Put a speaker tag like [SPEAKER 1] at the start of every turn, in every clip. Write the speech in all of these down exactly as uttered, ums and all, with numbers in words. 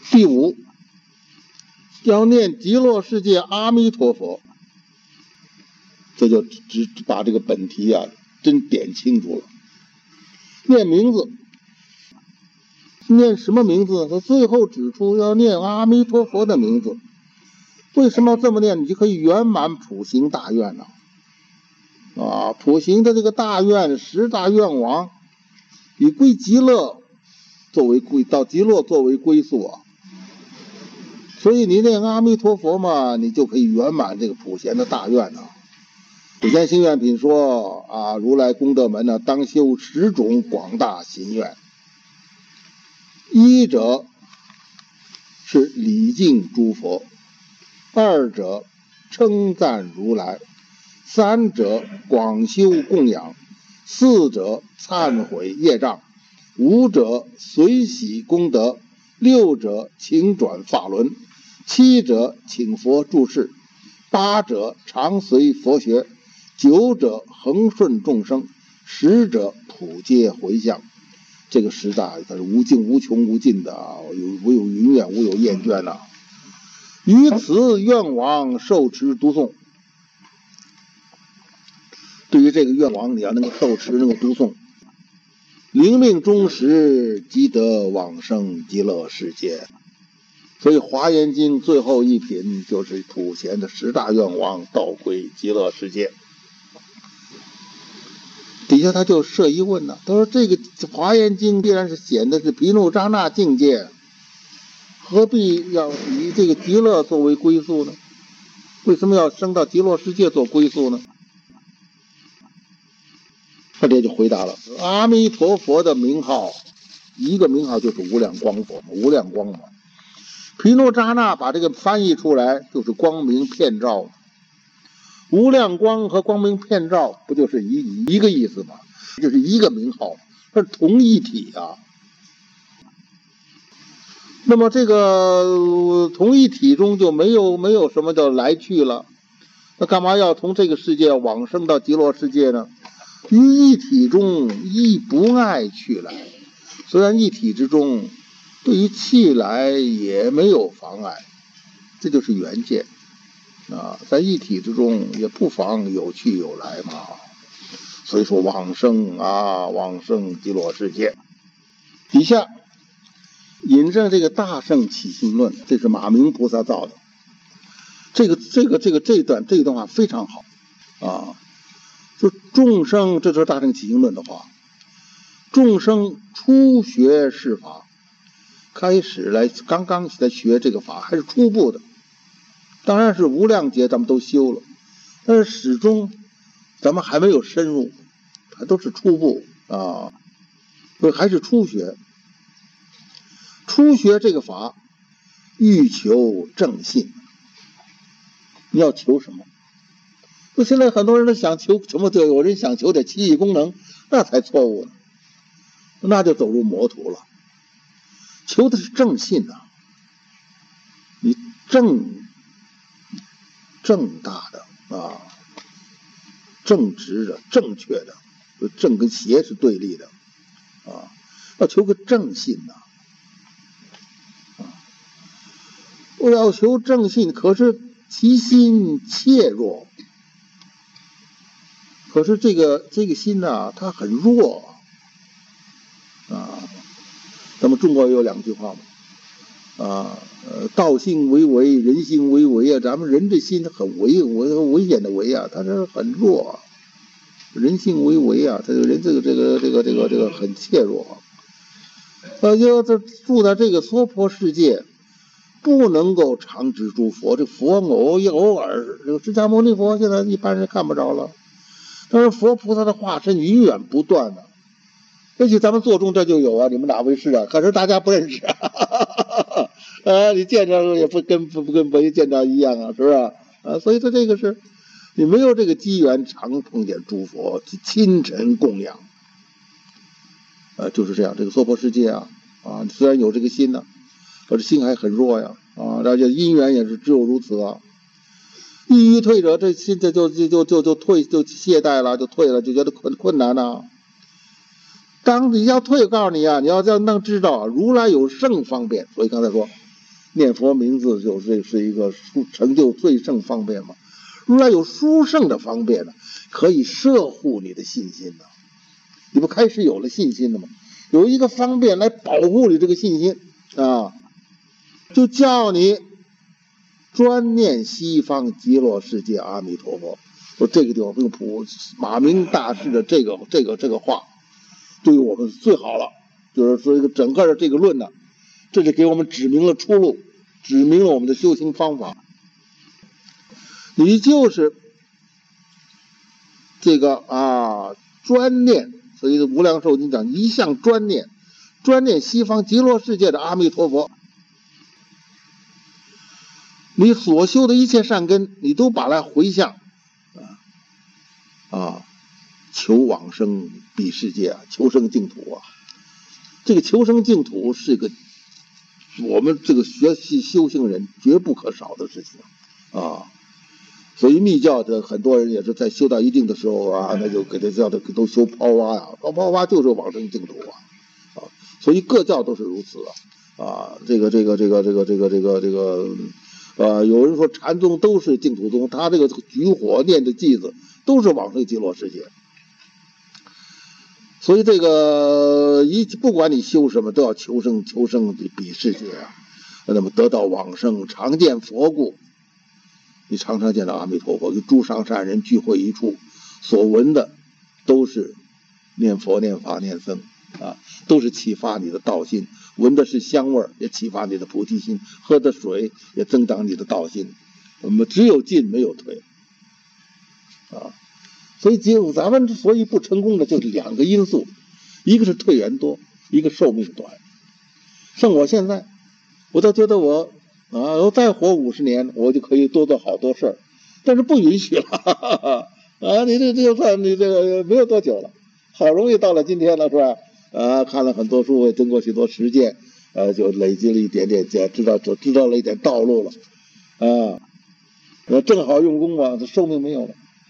[SPEAKER 1] 第五，要念极乐世界阿弥陀佛，这就只把这个本题啊真点清楚了。念名字，念什么名字？他最后指出要念阿弥陀佛的名字。为什么要这么念？你就可以圆满普行大愿了。啊，普行的这个大愿，十大愿王，以归极乐作为归，到极乐作为归宿啊。所以你念阿弥陀佛嘛，你就可以圆满这个普贤的大愿呢。普贤行愿品说啊，如来功德门呢，当修十种广大心愿。一者是礼敬诸佛，二者称赞如来，三者广修供养，四者忏悔业障，五者随喜功德，六者请转法轮，七者请佛住世，八者常随佛学，九者恒顺众生，十者普皆回向。这个十大它是无尽无穷无尽的，有无有云远，无有厌倦呐、啊。于此愿王受持读诵，对于这个愿王，你要能够受持，能够读诵，灵命终时，即得往生极乐世界。所以《华严经》最后一品就是普贤的十大愿王道归极乐世界。底下他就设疑问了，他说这个《华严经》必然是显的是毗卢遮那境界，何必要以这个极乐作为归宿呢？为什么要升到极乐世界做归宿呢？他这就回答了，阿弥陀佛的名号，一个名号就是无量光佛，无量光嘛。毗卢遮那把这个翻译出来就是光明遍照，无量光和光明遍照不就是一一个意思吗？就是一个名号，它是同一体啊。那么这个同一体中就没有没有什么叫来去了，那干嘛要从这个世界往生到极乐世界呢？于一体中亦不爱去来，虽然一体之中对于去来也没有妨碍，这就是缘见啊，在一体之中也不妨有去有来嘛。所以说往生啊，往生极乐世界。底下引证这个大圣起信论，这是马明菩萨造的。这个这个这个这一段这一段话非常好啊，就众生，这就是大圣起信论的话，众生初学是法，开始来刚刚在学这个法，还是初步的。当然是无量劫咱们都修了，但是始终咱们还没有深入，还都是初步啊，所以还是初学。初学这个法，欲求正信。你要求什么？就现在很多人都想求什么？有人想求点奇异功能，那才错误呢，那就走入魔途了。求的是正信啊，你正正大的啊，正直的、正确的，正跟邪是对立的啊，要求个正信呐、啊，我要求正信，可是其心怯弱，可是这个这个心呐、啊，它很弱啊。咱们中国有两句话嘛，啊，呃，道性为为，人性为为啊。咱们人这心很危危危险的危啊，它是很弱啊。人性为为啊，这个人这个这个这个这个这个很怯弱啊。呃，就这住在这个娑婆世界，不能够常知诸佛。这佛偶偶尔，这个释迦牟尼佛现在一般人看不着了，但是佛菩萨的化身永远不断的。也许咱们座中这就有啊，你们哪位是啊？可是大家不认识啊，啊，你见着也不跟不跟没见着一样啊，是不是啊？啊，所以说这个是你没有这个机缘常碰见诸佛亲尘供养，呃，就是这样。这个娑婆世界啊，啊，虽然有这个心呢、啊，可是心还很弱呀，啊，而且因缘也是只有如此啊。一欲退者，这心这就就就就就退就懈怠了，就退了，就觉得困困难了、啊。当你要退，告诉你啊，你要要能知道如来有圣方便，所以刚才说念佛名字就是是一个成就最胜方便嘛。如来有殊胜的方便呢，可以摄护你的信心呢。你不开始有了信心了吗？有一个方便来保护你这个信心啊，就叫你专念西方极乐世界阿弥陀佛。说这个地方用普马明大师的这个这个这个话，对于我们最好了。就是说，这个整个的这个论呢，这就给我们指明了出路，指明了我们的修行方法。你就是这个啊，专念，所以无量寿经讲一向专念，专念西方极乐世界的阿弥陀佛。你所修的一切善根，你都把它回向啊啊，求往生彼世界啊，求生净土啊。这个求生净土是一个我们这个学习修行人绝不可少的事情啊。所以密教的很多人也是在修到一定的时候啊，那就给他叫的都修抛蛙呀，抛抛蛙就是往生净土啊啊。所以各教都是如此啊啊。这个这个这个这个这个这个这个呃，有人说禅宗都是净土宗，他这个举火念的偈子都是往生极乐世界。所以这个一不管你修什么，都要求生求生彼世界啊，那么得到往生，常见佛故。你常常见到阿弥陀佛与诸上善人聚会一处，所闻的都是念佛念法念僧啊，都是启发你的道心，闻的是香味也启发你的菩提心，喝的水也增长你的道心。我们只有进没有退啊。所以只有咱们所以不成功的就是两个因素，一个是退缘多，一个寿命短。像我现在，我倒觉得我啊，我再活五十年，我就可以多做好多事儿，但是不允许了哈哈哈啊！你这这就算你这个没有多久了，好容易到了今天了，是吧？啊，看了很多书，经过许多实践，呃、啊，就累积了一点点，知道知道了一点道路了，啊，正好用功嘛，这寿命没有了。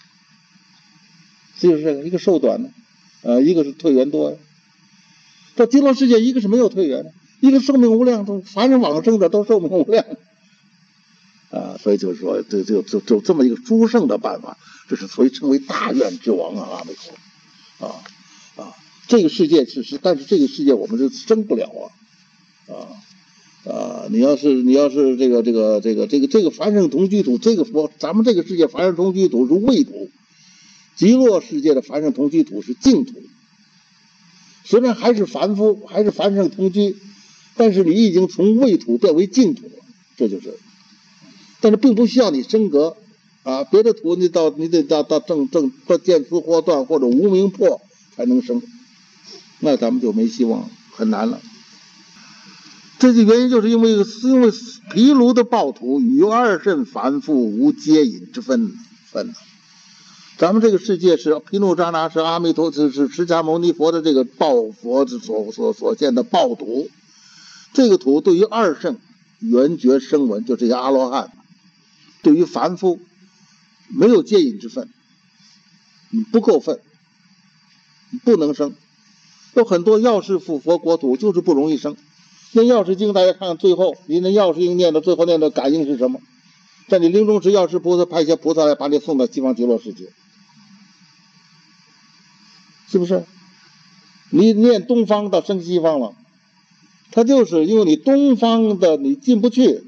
[SPEAKER 1] 就是这个，一个寿短的，呃，一个是退缘多呀。到极乐世界，一个是没有退缘的，一个寿命无量，都凡是往生的都寿命无量啊。所以就是说，这就就就这么一个殊胜的办法，这是所以称为大愿之王啊，阿弥陀佛啊啊！这个世界是是，但是这个世界我们是生不了啊啊啊！你要是你要是这个这个这个这个这个凡圣同居土，这个佛咱们这个世界凡圣同居土是秽土。极乐世界的凡圣同居土是净土，虽然还是凡夫，还是凡圣同居，但是你已经从秽土变为净土了，这就是。但是并不需要你升格啊，别的土你到你得到到正正到见思惑断或者无明破才能升，那咱们就没希望，很难了。这个原因就是因为因为毗卢的报土与二圣凡夫无接引之分分。咱们这个世界是毗卢遮那是阿弥陀是是释迦牟尼佛的这个报佛所所所见的报土，这个土对于二圣缘觉声闻，就这些阿罗汉，对于凡夫没有接引之分，你不够分，你不能生。有很多药师佛佛国土就是不容易生。念药师经，大家看看最后，你那药师经念的最后念的感应是什么？在你临终时，药师菩萨派些菩萨来把你送到西方极乐世界。是不是？你念东方到升西方了，他就是因为你东方的你进不去，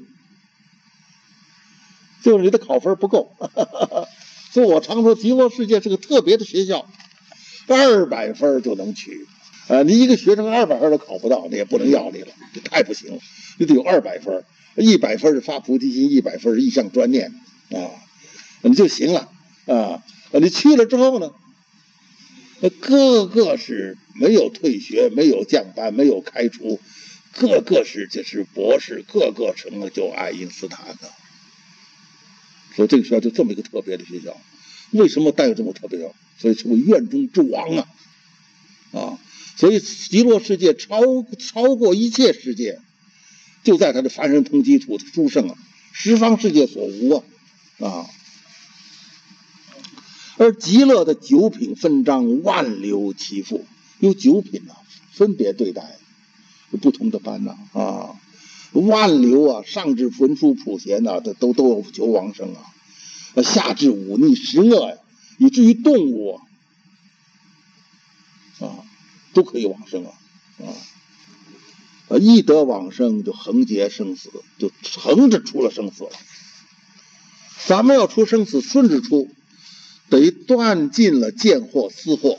[SPEAKER 1] 就是你的考分不够。所以我常说极乐世界是个特别的学校，二百分就能取。啊，你一个学生二百分都考不到，你也不能要你了，这太不行了，你得有二百分，一百分是发菩提心，一百分是意向专念啊，你就行了啊。你去了之后呢？个个是没有退学，没有降班，没有开除，个个是就是博士，个个成了就爱因斯坦的。所以这个学校就这么一个特别的学校。为什么带有这么特别的？所以称为院中之王啊！啊，所以极乐世界超超过一切世界，就在他的凡圣同居土的殊胜啊，十方世界所无啊啊！而极乐的九品分章万流齐复，有九品啊，分别对待，有不同的班呐 啊, 啊， 万流啊，上至文殊普贤呐、啊，这都都有求往生啊，下至忤逆十恶呀、啊，以至于动物啊，啊，都可以往生啊，啊，一得往生就横结生死，就横着出了生死了。咱们要出生死，顺着出，得断尽了见惑思惑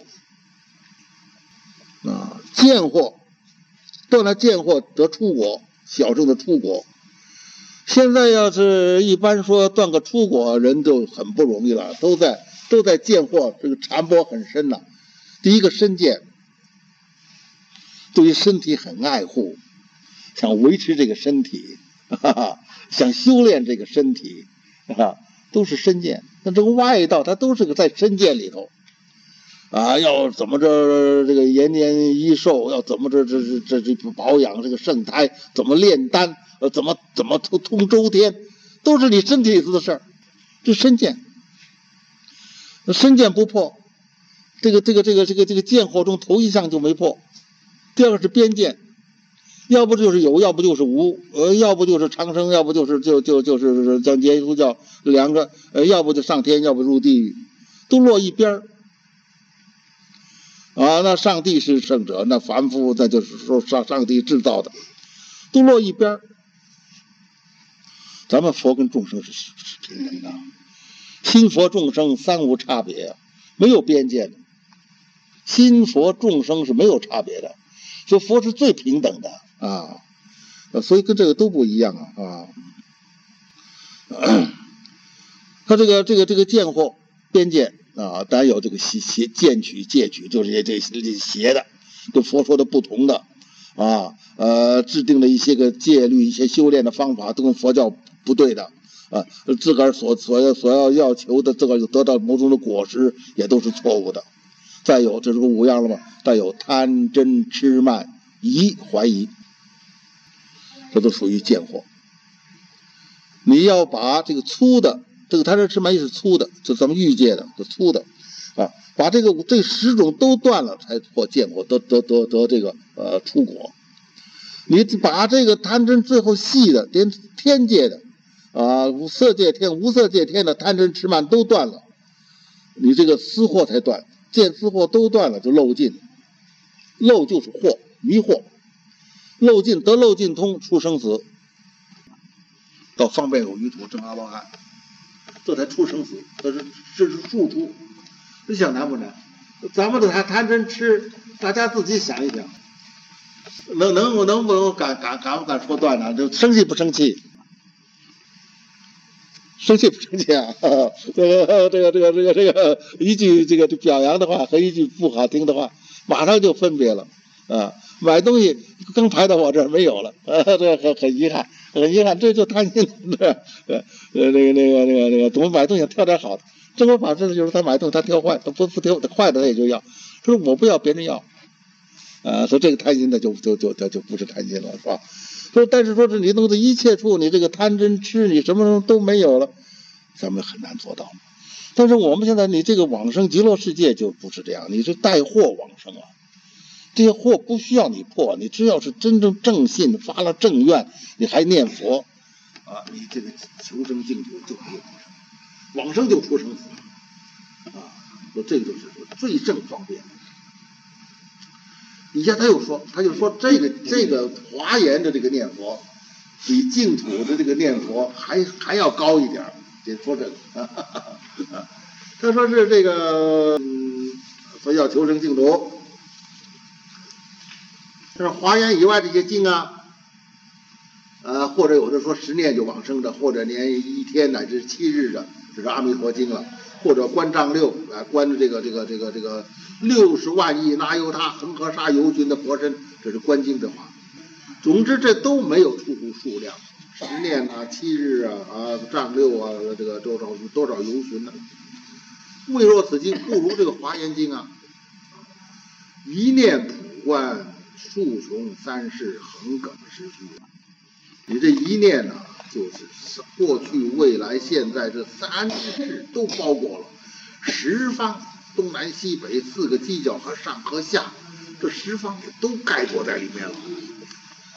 [SPEAKER 1] 啊，见惑断了见惑得出果，小乘的出果。现在要是一般说断个出果，人就很不容易了，都在都在见惑这个缠缚很深呐、啊。第一个身见，对于身体很爱护，想维持这个身体，哈哈，想修炼这个身体，啊，都是身见。那这个外道，它都是个在身见里头，啊，要怎么着这个延年益寿，要怎么着这这这这保养这个圣胎，怎么炼丹，呃，怎么怎么通通周天，都是你身体里头的事儿，这身见。身见不破，这个这个这个这个这个见惑中头一项就没破。第二个是边见，要不就是有，要不就是无，呃，要不就是长生，要不就是就就就是叫耶稣教两个，呃，要不就上天，要不入地狱，都落一边儿。啊，那上帝是圣者，那凡夫那就是说上上帝制造的，都落一边儿。咱们佛跟众生是是平等的，心佛众生三无差别啊，没有边界的。心佛众生是没有差别的，所以佛是最平等的啊，所以跟这个都不一样啊啊。他这个这个这个见惑边界啊，当然有这个邪邪见取戒取，就是这这这邪的，跟佛说的不同的啊，呃，制定了一些个戒律，一些修炼的方法都跟佛教不对的啊，自个儿所所要所要要求的，自个儿得到某种的果实，也都是错误的。再有，这是个五样了吗？再有贪嗔痴慢疑怀疑，这都属于见惑。你要把这个粗的，这个贪嗔痴慢疑是粗的，这咱们欲界的，这粗的啊，把这个这十种都断了，才破见惑，得得得得这个呃出果。你把这个贪嗔最后细的，连天界的啊，色界天、无色界天的贪嗔痴慢都断了，你这个思惑才断。见思惑都断了，就漏尽。漏就是惑，迷惑。漏尽得漏尽通，出生死。到方便有余土正阿罗汉，这才出生死。这是这是速出。这想难不难？咱们的谈谈真吃，大家自己想一想，能能能不能敢敢敢不敢说断呢？就生气不生气？生气不生气啊？这个这个这个这个这个一句这个表扬的话和一句不好听的话，马上就分别了啊！买东西刚排到我这儿没有了，啊，这个很很遗憾，很遗憾，这就贪心的，呃呃那个那个那个那个，怎么买东西挑点好的？正果法师就是他买东西他挑坏，他不不挑坏的他也就要，说我不要别人要，啊，说这个贪心的就就就就就不是贪心了，是吧？说，但是说是你弄的一切处，你这个贪嗔痴，你什么都没有了，咱们很难做到。但是我们现在，你这个往生极乐世界就不是这样，你是带惑往生啊，这些惑不需要你破，你只要是真正正信，发了正愿，你还念佛啊，你这个求生净土就可以往生，往生就出生死啊，说这个就是最正方便。底下他又说，他就说这个这个华严的这个念佛，比净土的这个念佛还还要高一点。得说这个，他说是这个，嗯，说要求生净土，但是华严以外这些经啊，呃，或者有的说十念就往生的，或者连一天乃至七日的，这是阿弥陀经了。或者观丈六来观这个这个这个这个六十万亿那由他恒河沙游巡的佛身，这是观经的话。总之这都没有出乎数量，十念啊、七日啊、啊丈六啊，这个多少多少游巡呢？未若此经，不如这个华严经啊！一念普观，数穷三世，恒梗实虚。你这一念呢、啊？就是过去、未来、现在这三世都包裹了，十方东南西北四个犄角和上和下，这十方都盖裹在里面了。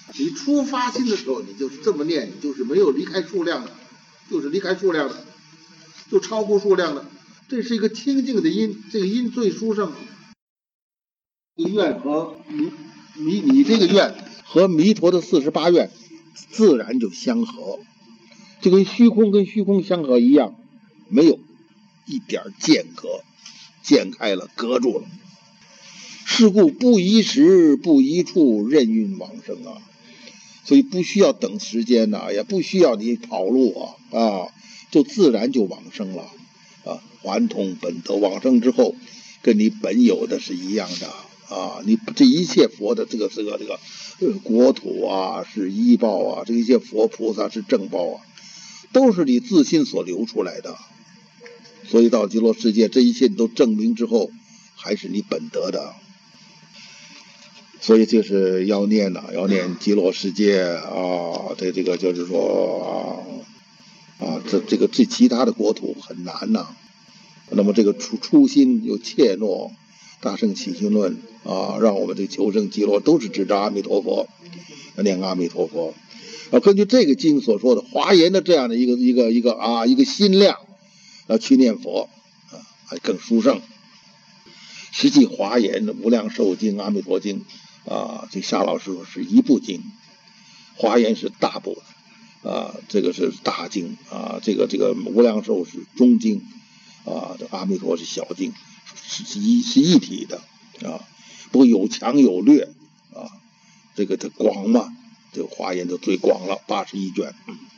[SPEAKER 1] 你初发心的时候，你就是这么念，你就是没有离开数量的，就是离开数量的，就超乎数量的。这是一个清净的音，这个音最殊胜。这个愿和弥弥你这个愿和弥陀的四十八愿自然就相合，就跟虚空跟虚空相合一样，没有一点间隔，间开了，隔住了。是故不宜时不宜处，任运往生啊。所以不需要等时间呐、啊，也不需要你跑路啊啊，就自然就往生了啊。还同本德，往生之后，跟你本有的是一样的啊。你这一切佛的这个这个这个呃国土啊，是依报啊，这一切佛菩萨是正报啊，都是你自心所流出来的。所以到极乐世界，这一切你都证明之后，还是你本得的。所以就是要念呐、啊，要念极乐世界啊，这这个就是说啊啊，这这个这其他的国土很难呐、啊。那么这个初初心有切诺，大乘起心论啊，让我们这求生极乐都是指着阿弥陀佛，念阿弥陀佛。啊，根据这个经所说的华严的这样的一个一个一个啊一个心量啊去念佛啊，还更殊胜。实际华严的无量寿经、阿弥陀经。啊，这夏老师说是一部经，华严是大部的，啊，这个是大经啊，这个这个无量寿是中经，啊，这阿弥陀是小经，是是一是一体的啊，不过有强有略啊，这个它广嘛，这个华严就最广了，八十一卷。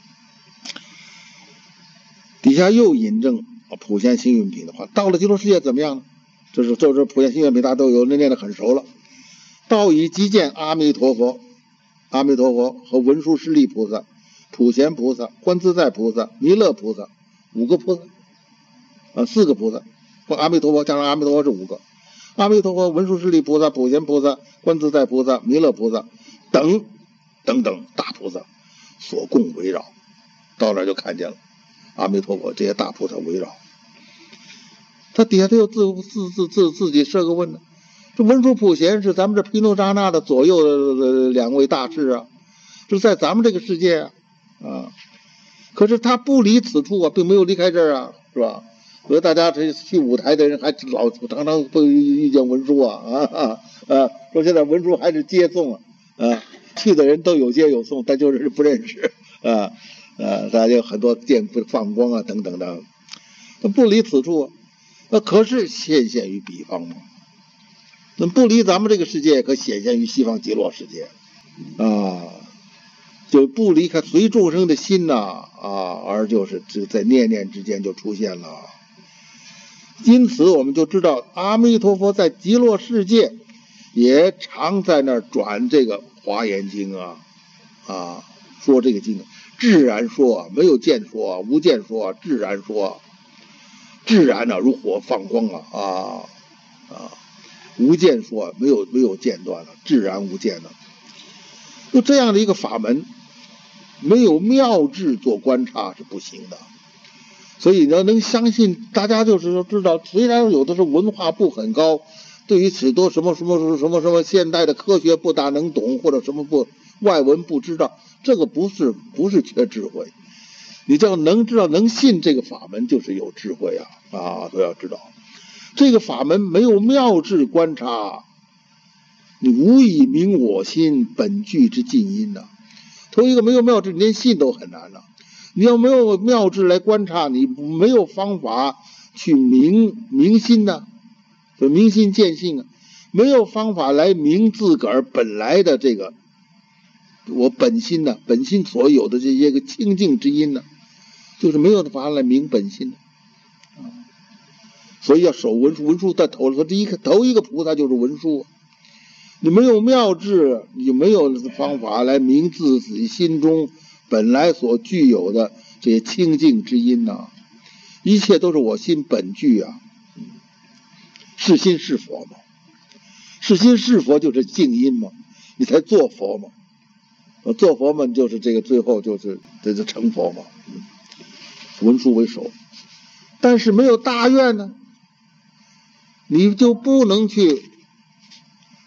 [SPEAKER 1] 底下又引证普贤行愿品的话，到了极乐世界怎么样呢？这是这是普贤行愿品，大家都有，念得很熟了。道以即见阿弥陀佛，阿弥陀佛和文殊师利菩萨、普贤菩萨、观自在菩萨、弥勒菩萨，五个菩萨，啊，四个菩萨，阿弥陀佛加上阿弥陀佛是五个，阿弥陀佛、文殊师利菩萨、普贤菩萨、观自在菩萨、弥勒菩萨等等等大菩萨所共围绕，到那儿就看见了阿弥陀佛这些大菩萨围绕。他底下他又自自自自自己设个问呢。这文殊普贤是咱们这毗卢遮那的左右的两位大士啊，是在咱们这个世界啊，啊，可是他不离此处啊，并没有离开这儿啊，是吧？所以大家这去舞台的人还老常常会遇见文殊啊，啊啊啊！说现在文殊还是接送啊，啊，去的人都有接有送，但就是不认识啊啊！大家有很多电放光啊等等的，他不离此处啊，那可是显现于彼方嘛。那不离咱们这个世界，可显现于西方极乐世界啊，就不离开随众生的心呐 啊, 啊，而就是这在念念之间就出现了。因此我们就知道阿弥陀佛在极乐世界也常在那儿转这个华严经啊啊，说这个经自然说，没有见说，无见说，自然说，自然啊如火放光啊啊啊。无间说，没有没有间断了，自然无间了。就这样的一个法门，没有妙智做观察是不行的。所以你要能相信，大家就是说知道，虽然有的是文化不很高，对于许多什么什么什么什么什么现代的科学不大能懂，或者什么不外文不知道，这个不是不是缺智慧。你只要能知道能信这个法门，就是有智慧啊啊，都要知道。这个法门没有妙智观察，你无以明我心本具之尽因呐、啊。头一个没有妙智，你连信都很难了、啊。你要没有妙智来观察，你没有方法去明明心呐、啊，就明心见性啊，没有方法来明自个儿本来的这个我本心呐、啊，本心所有的这些个清净之因呐、啊，就是没有法来明本心的、啊。所以要守文殊，文殊在头，第一个头一个菩萨就是文殊。你没有妙智，你没有方法来明自己心中本来所具有的这些清净之因呐、啊，一切都是我心本具啊。是心是佛嘛？是心是佛就是静因嘛？你才做佛嘛？做佛嘛就是这个最后就是这是成佛嘛？文殊为首，但是没有大愿呢？你就不能去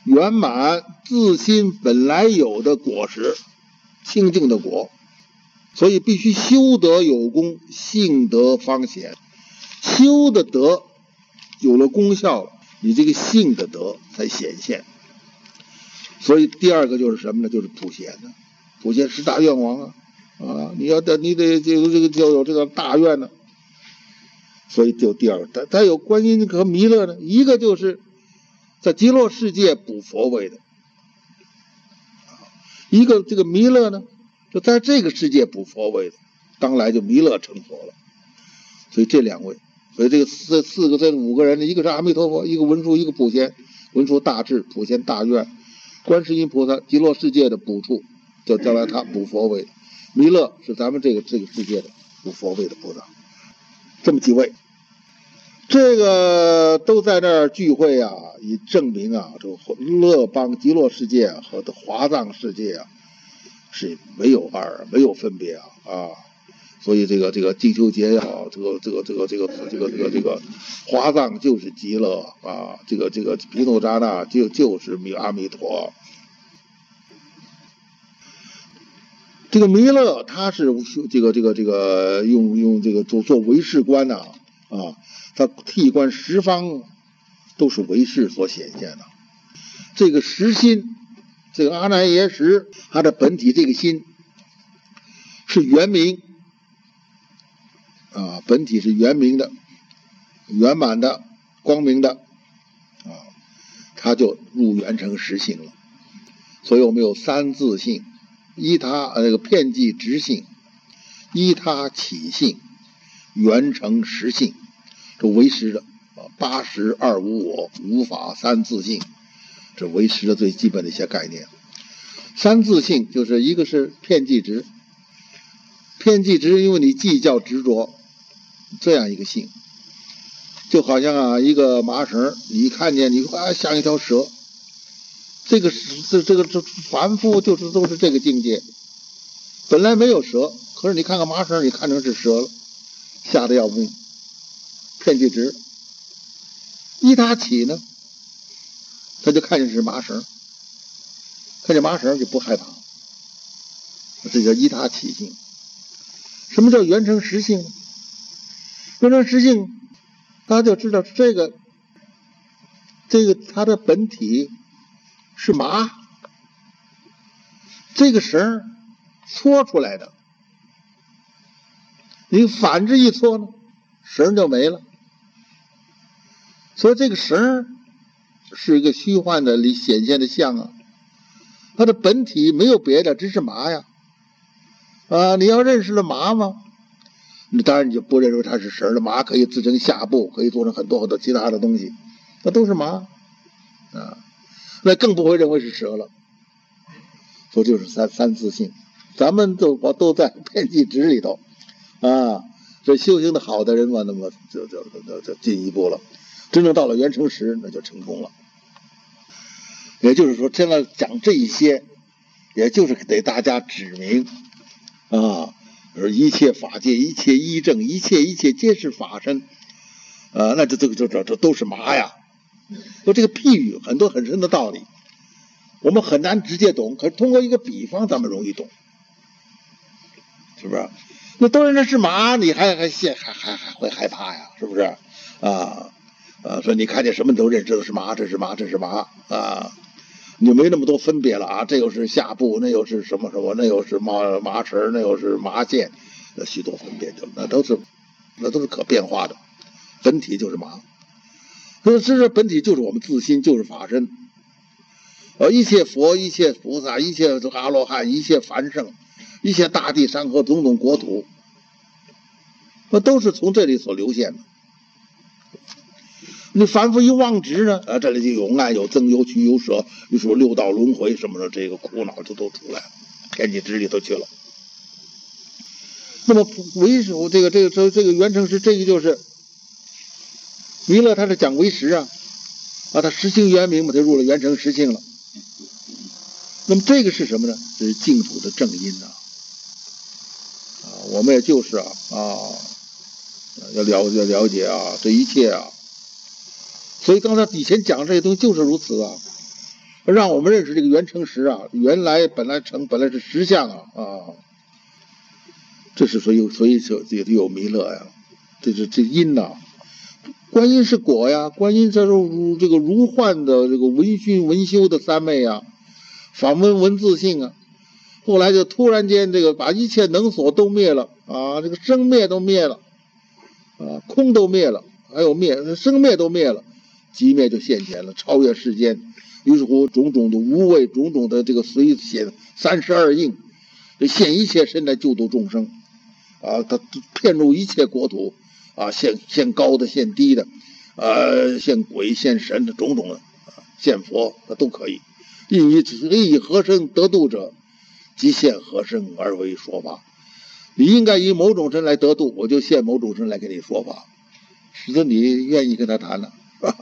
[SPEAKER 1] 圆满自心本来有的果实，清净的果。所以必须修德有功，性德方显。修的德有了功效了，你这个性的德才显现。所以第二个就是什么呢？就是普贤呢。普贤十大愿望啊，啊，你要的你得这个这个就有这个大愿呢。所以就第二个，它有观音和弥勒呢，一个就是在极乐世界补佛位的，一个这个弥勒呢，就在这个世界补佛位的，当来就弥勒成佛了。所以这两位，所以这个四四个这五个人，一个是阿弥陀佛，一个文殊，一个普贤。文殊大智，普贤大愿。观世音菩萨极乐世界的补处，就将来他补佛位的。弥勒是咱们这个这个世界的补佛位的菩萨。这么几位，这个都在那儿聚会啊，以证明啊，这乐邦极乐世界和华藏世界啊是没有二，没有分别啊啊！所以这个这个金秋节也好，这个这个这个这个这个这个这个华藏就是极乐啊，这个这个毗卢遮那就就是弥阿弥陀。这个弥勒他是这个这个这个用用这个做做唯识观呐 啊, 啊，他替观十方都是唯识所显现的。这个实心，这个阿难耶识，他的本体这个心是圆明啊，本体是圆明的、圆满的、光明的啊，他就入圆成实性了。所以我们有三自性。依他那个遍计直性，依他起性，圆成实性，这唯识的八十二无我，无法三自性，这唯识的最基本的一些概念。三自性就是一个是遍计直，遍计直因为你计较执着这样一个性，就好像啊一个麻绳，你看见你啊像一条蛇。这个这这个这凡夫就是都是这个境界，本来没有蛇，可是你看看麻绳，你看成是蛇了，吓得要命，遍计直。依他起呢，他就看见是麻绳，看见麻绳就不害怕，这叫依他起性。什么叫圆成实性？圆成实性，大家就知道这个这个它的本体是麻，这个绳搓出来的，你反之一搓呢，绳就没了。所以这个绳是一个虚幻的里显现的相啊，它的本体没有别的，只是麻呀。啊，你要认识了麻吗？你当然你就不认为它是绳了。麻可以制成下布，可以做成很多很多其他的东西，那都是麻啊。那更不会认为是蛇了，所以就是三三自性，咱们都都在遍计直里头啊。这修行的好的人嘛，那么就就就就进一步了，真正到了圆成实，那就成功了。也就是说，现在讲这一些，也就是给大家指明啊，而一切法界、一切依正、一切一切皆是法身啊，那这这个这这这都是麻呀。说这个譬喻很多很深的道理，我们很难直接懂，可是通过一个比方咱们容易懂，是不是？那都认为是麻，你还还还还还会害怕呀？是不是？啊啊，说你看见什么都认知的是麻，这是麻，这是麻啊，你没那么多分别了啊，这又是下部，那又是什么什么，那又是麻麻绳，那又是麻线，那许多分别就那都是那都是可变化的，本体就是麻。所以这本体就是我们自心，就是法身。而一切佛、一切菩萨、一切阿罗汉、一切凡圣、一切大地山河、种种国土，那都是从这里所流现的。你凡夫一妄执呢，啊，这里就有爱、有增、有取、有舍，又说六道轮回什么的，这个苦恼就都出来了，遍计直里头去了。那么唯识这个这个这这个圆成实，这个就是弥勒，他是讲唯识啊，啊，他实性圆明嘛，他入了圆成实性了。那么这个是什么呢？这是净土的正因呐、啊。啊，我们也就是啊啊，要了要了解啊，这一切啊。所以刚才以前讲这些东西就是如此啊。 让我们认识这个缘成实啊，原来本来成本来是实相啊啊，这是所以所以所以有弥勒呀，这是这因呐、啊，观音是果呀，观音这是这个如幻的这个文熏文修的三昧啊，访问文字性啊，后来就突然间这个把一切能所都灭了啊，这个生灭都灭了啊，空都灭了，还有灭生灭都灭了，寂灭就现前了，超越世间。于是乎，种种的无畏，种种的这个随显三十二应，现一切身来救度众生，啊，他遍入一切国土，啊，现现高的，现低的，呃，现鬼现神的种种的，啊，现佛他都可以。应以应以何身得度者，即现何身而为说法。你应该以某种身来得度，我就现某种身来给你说法，使得你愿意跟他谈了。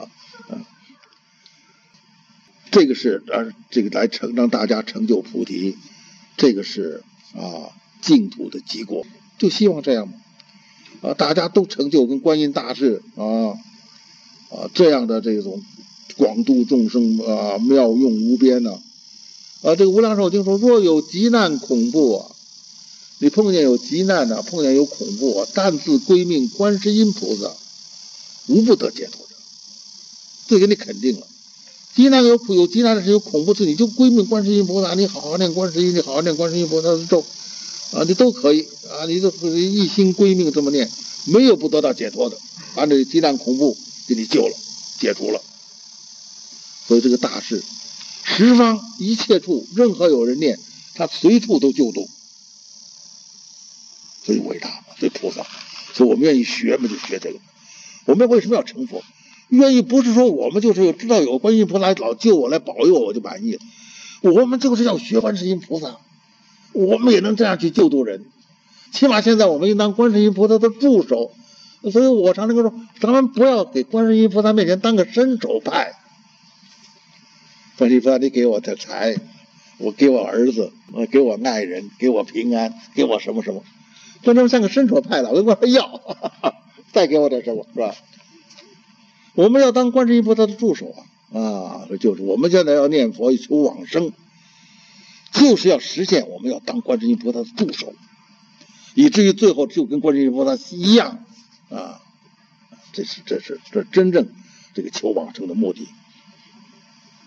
[SPEAKER 1] 这个是啊，这个来成让大家成就菩提，这个是啊净土的结果，就希望这样嘛，啊，大家都成就跟观音大士啊啊这样的这种广度众生啊妙用无边呢、啊，啊，这个无量寿经说，若有急难恐怖啊，你碰见有急难呢、啊，碰见有恐怖啊，但自归命观世音菩萨，无不得解脱者，这给你肯定了。急难有苦有急难的事有恐怖事，你就归命观世音菩萨，你好好念观世音，你好好念观世音菩萨的咒啊，你都可以啊，你就一心归命这么念，没有不得到解脱的，把这急难恐怖给你救了，解除了。所以这个大事，十方一切处，任何有人念，他随处都救度，所以伟大，所以菩萨，所以我们愿意学嘛，就学这个。我们为什么要成佛？愿意不是说我们就是知道有观音菩萨老救我来保佑我就满意了，我们就是要学观世音菩萨，我们也能这样去救度人。起码现在我们应当观世音菩萨的助手，所以我常常说，咱们不要给观世音菩萨面前当个伸手派。观世音菩萨，你给我的财，我给我儿子，我给我爱人，给我平安，给我什么什么，就这么像个伸手派了，我跟他要，哈哈，再给我点什么，是吧？我们要当观世音菩萨的助手啊！啊，就是我们现在要念佛求往生，就是要实现我们要当观世音菩萨的助手，以至于最后就跟观世音菩萨一样啊！这是这是这真正这个求往生的目的。